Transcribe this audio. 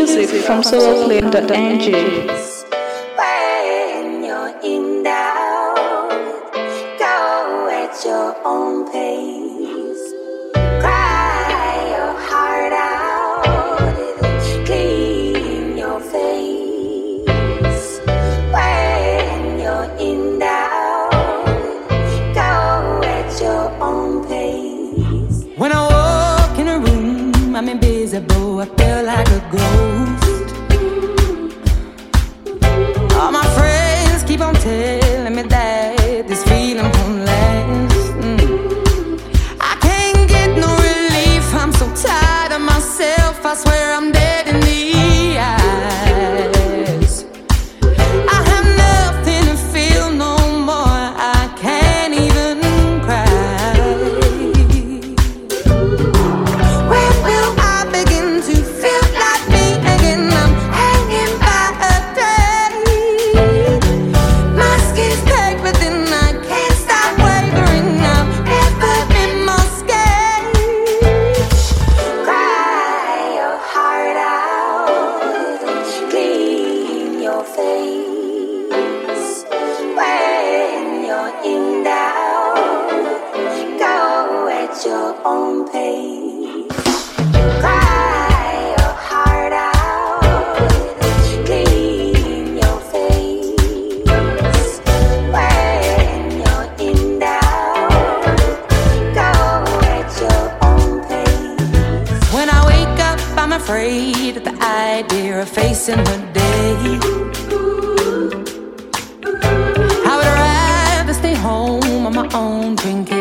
music from soloclip.ng. When you're in doubt, go at your own pace. Cry your heart out, it'll clean your face. When you're in doubt, go at your own pace. When I walk in a room, I'm invisible, I feel like a ghost. All my friends keep on telling me that this feeling won't last. I can't get no relief, I'm so tired of myself, I swear I'm dead in the eyes. I have nothing to feel no more, I can't even cry. When will I begin to feel like me again? I'm hanging by a thread. My skin's pegged, but then I can't stop wavering. I've never been more scared. Cry your heart out, clean your face. When you're in doubt, go at your own pace. Cry your heart out, clean your face. When you're in doubt, go at your own pace. When I wake up, I'm afraid at the idea of facing the day. I would rather stay home on my own, drinking